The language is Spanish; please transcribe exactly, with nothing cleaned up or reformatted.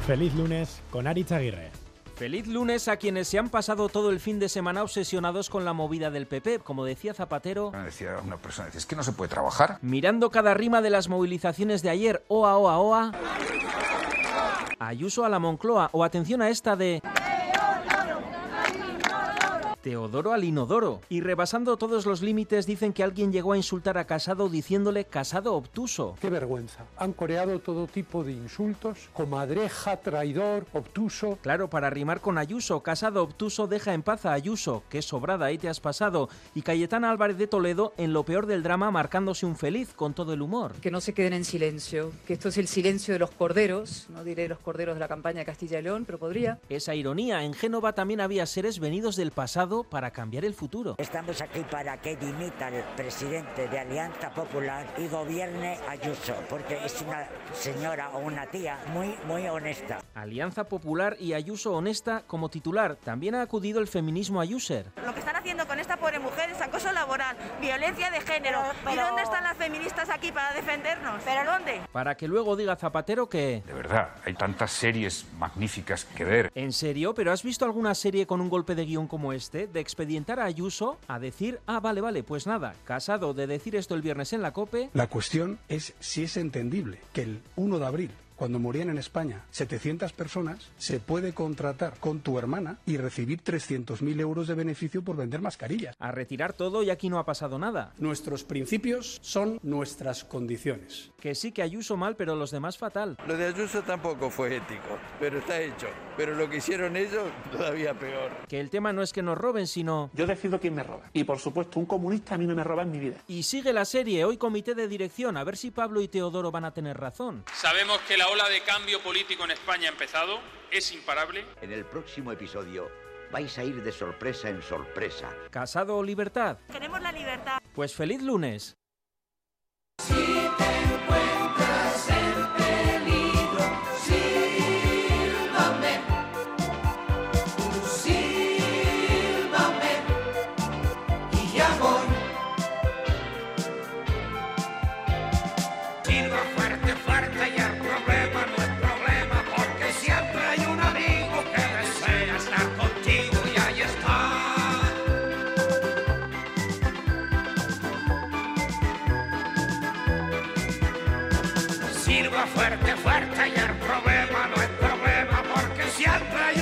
Feliz lunes con Aritz Aguirre. Feliz lunes a quienes se han pasado todo el fin de semana obsesionados con la movida del P P. Como decía Zapatero, Me decía una persona, es que no se puede trabajar. mirando cada rima de las movilizaciones de ayer, oa, oa, oa, Ayuso a la Moncloa, o atención a esta de Teodoro al inodoro. Y rebasando todos los límites dicen que alguien llegó a insultar a Casado diciéndole Casado obtuso. ¡Qué vergüenza! Han coreado todo tipo de insultos, comadreja, traidor, obtuso. Claro, para rimar con Ayuso, Casado obtuso deja en paz a Ayuso, que sobrada ahí te has pasado. Y Cayetana Álvarez de Toledo, en lo peor del drama, marcándose un feliz con todo el humor. Que no se queden en silencio, que esto es el silencio de los corderos, no diré los corderos de la campaña de Castilla y León, pero podría. Esa ironía, en Génova también había seres venidos del pasado para cambiar el futuro. Estamos aquí para que dimita el presidente de Alianza Popular y gobierne Ayuso, porque es una señora o una tía muy, muy honesta. Alianza Popular y Ayuso honesta como titular. También ha acudido el feminismo ayuser. Lo que están haciendo con esta pobre mujer es acoso laboral, violencia de género. Pero, pero... ¿Y dónde están las feministas aquí para defendernos? ¿Pero dónde? Para que luego diga Zapatero que... De verdad, hay tantas series magníficas que ver. ¿En serio? ¿Pero has visto alguna serie con un golpe de guión como este? De expedientar a Ayuso a decir, ah, vale, vale, pues nada, Casado de decir esto el viernes en la COPE. La cuestión es si es entendible que el uno de abril, cuando morían en España setecientas personas, se puede contratar con tu hermana y recibir trescientos mil euros de beneficio por vender mascarillas. A retirar todo y aquí no ha pasado nada. Nuestros principios son nuestras condiciones. Que sí que Ayuso mal, pero los demás fatal. Lo de Ayuso tampoco fue ético, pero está hecho. Pero lo que hicieron ellos, todavía peor. Que el tema no es que nos roben, sino... Yo decido quién me roba. Y por supuesto, un comunista a mí no me roba en mi vida. Y sigue la serie, hoy comité de dirección, a ver si Pablo y Teodoro van a tener razón. Sabemos que la ola de cambio político en España ha empezado, es imparable. En el próximo episodio vais a ir de sorpresa en sorpresa. ¿Casado o libertad? Queremos la libertad. Pues feliz lunes. Si te encuentras en peligro, sílvame. Tú sílvame y ya voy. Silba fuerte, fuerte y el problema no es problema, porque siempre hay un amigo que desea estar contigo y ahí está. Silba fuerte, fuerte y el problema no es problema, porque siempre hay